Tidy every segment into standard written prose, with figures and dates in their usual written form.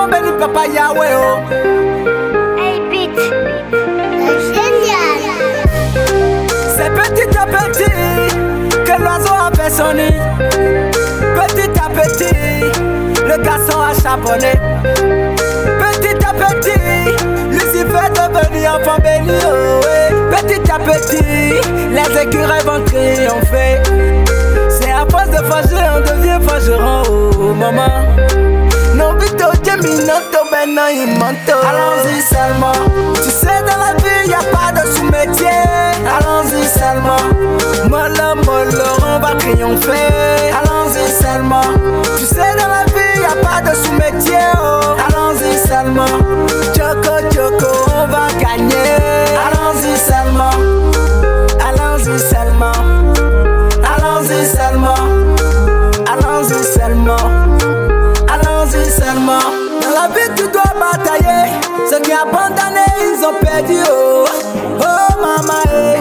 L'enfant béni papa Yahweh oh. Hey Beat, génial. C'est petit à petit que l'oiseau a fait son nid. Petit à petit, le garçon a charbonné. Petit à petit, Lucifer est devenu enfant béni oh, ouais. Petit à petit, les écureuils vont triompher. C'est à force de forger, on devient forgeron oh, maman. Non, vite au Geminoto, maintenant il monte. Allons-y seulement. Tu sais, dans la vie, y'a pas de sous-métier. Allons-y seulement. Mollo, mollo, on va triompher. Allons-y seulement. Tu sais, dans la vie, y'a pas de sous-métier. Oh. Allons-y seulement. Choco, choco, on va gagner. Allons-y seulement. Allons-y seulement. Allons-y seulement. Allons-y seulement. Allons-y seulement. Dans la vie tu dois batailler. Ceux qui abandonné ils ont perdu oh. Oh maman eh.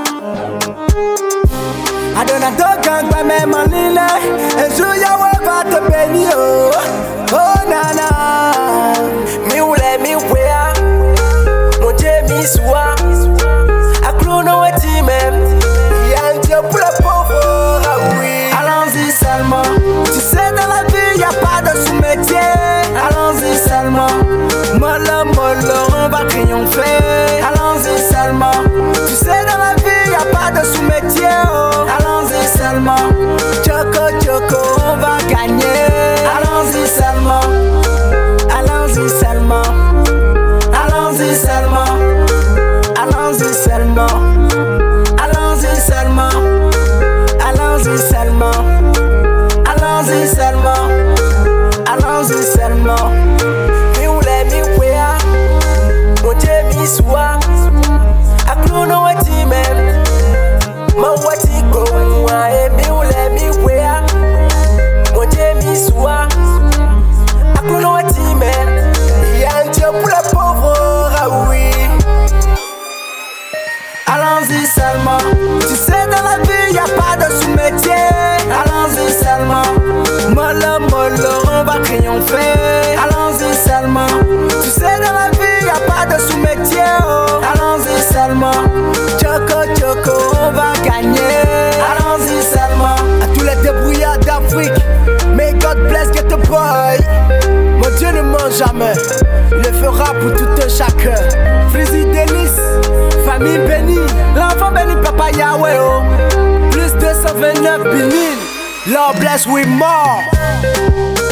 Adonato quand même en ligne. Un jour Yahweh va te bénir oh. Oh nana. Mi oule mi wea. Mon Dieu mi soua. Aklono et même. Y'a un Dieu pour les pauvres ah oui. Allons-y seulement. Tu sais dans la vie y'a pas de sous-métier. Allons-y seulement. Mollo, mollo, on va triompher. Allons-y seulement. Tu sais dans la vie y'a pas de sous-métier oh. Allons-y seulement. Choco, choco, on va gagner. Allons-y seulement. Allons-y seulement. Allons-y seulement. Allons-y seulement. Allons-y seulement. Allons-y seulement. Allons-y seulement. Allons-y seulement. Mi oule mi wea. Mon Dieu mi soua. Aklono et même. Ma wati go moi et mi oule mi wea. Mon Dieu mi soua. Aklono et même. Y'a un Dieu pour les pauvres ah oui. Allons-y seulement. Tu sais dans la vie y'a pas de sous-métier. Allons-y seulement. Mollo, mollo, on va triompher. Allons-y seulement. Tu sais dans la vie y'a pas de sous-métier oh. Allons-y seulement. Choco, choco, on va gagner. Allons-y seulement. À tous les débrouillards d'Afrique. May God bless get the boy. Mon Dieu ne ment jamais. Il le fera pour tout un chacun. Frizzy Denis, famille bénie. L'enfant béni papa Yahweh oh. Plus 229 billion. Lord bless we more.